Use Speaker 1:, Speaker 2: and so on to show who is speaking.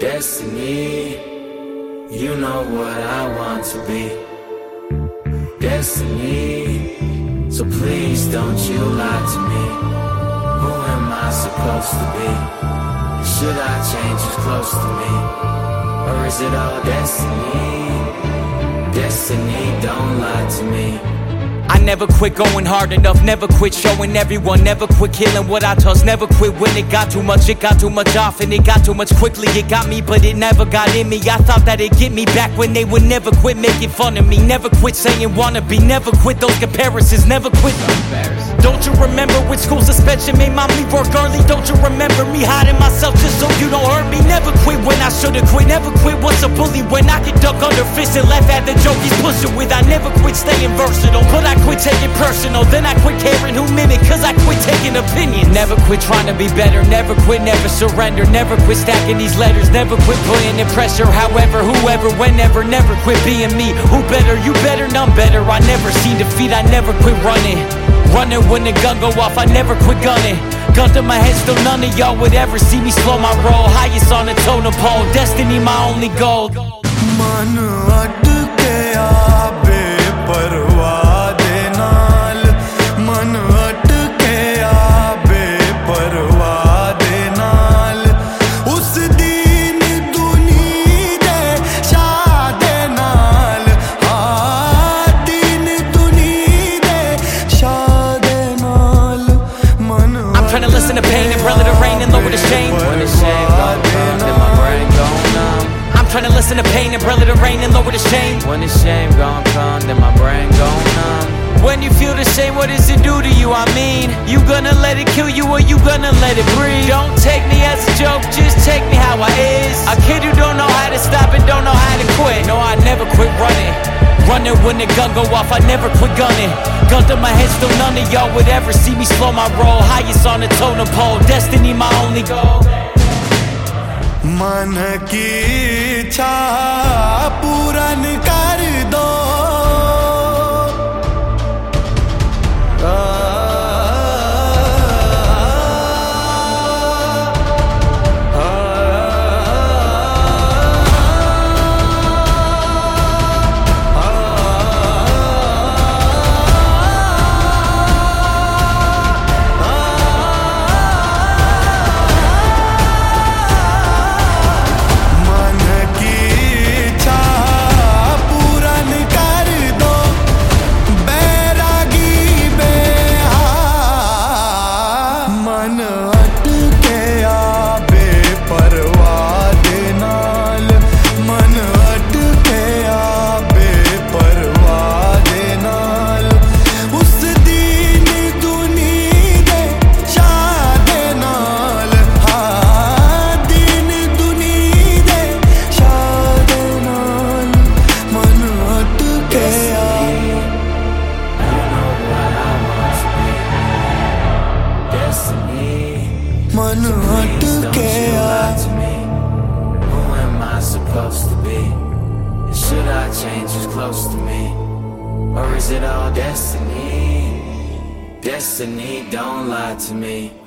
Speaker 1: Destiny, you know what I want to be. Destiny, so please don't you lie to me. Who am I supposed to be? Should I change who's close to me? Or is it all destiny? Destiny, don't lie to me.
Speaker 2: I never quit going hard enough, never quit showing everyone, never quit killing what I toss, never quit when it got too much often, it got too much quickly, it got me but it never got in me. I thought that it'd get me back when they would never quit making fun of me, never quit saying wanna be, never quit those comparisons, never quit. Don't you remember when school suspension made mom leave work early? Don't you remember me hiding myself just so you don't hurt me? Never quit when I should've quit, never quit once a bully, when I could duck under fists and laugh at the joke he's pushing with. I never quit staying versatile, but I quit taking personal, then I quit caring who mimic, cause I quit taking opinions. Never quit trying to be better, never quit, never surrender, never quit stacking these letters, never quit putting in pressure. However, whoever, whenever, never quit being me. Who better, you better, none better. I never seen defeat, I never quit running. Running when the gun go off, I never quit gunning. Gun to my head, still none of y'all would ever see me slow my roll. Highest on the totem pole, destiny my only goal.
Speaker 3: मन अटके आबे परवाह दे नाल, मन अटके आबे परवाह दे नाल, उस दीन दुनी दे शाह दे नाल, हाँ दीन दुनी दे शाह दे नाल, मन
Speaker 2: I'm trying to listen to pain and brother the rain and lower the shame.
Speaker 1: When the shame gon' come, then my brain gon' numb.
Speaker 2: I'm trying to listen to pain and brother the rain and lower the shame.
Speaker 1: When the shame gon' come, then my brain gon' numb.
Speaker 2: When you feel the shame, what does it do to you? I mean, you gonna let it kill you or you gonna let it breathe? Don't take me as a joke, just take me how I is. A kid who don't know how to stop and don't know how to quit. No, I never quit running. Running when the gun go off, I never quit gunning. Gun to my head, still none of y'all would ever see me slow my roll. Highest on the totem pole, destiny my only goal.
Speaker 3: मन की इच्छा पूरन कर दो, मन अटके
Speaker 1: Who am I supposed to be? Should I change who's close to me? Or is it all destiny? Destiny, don't lie to me.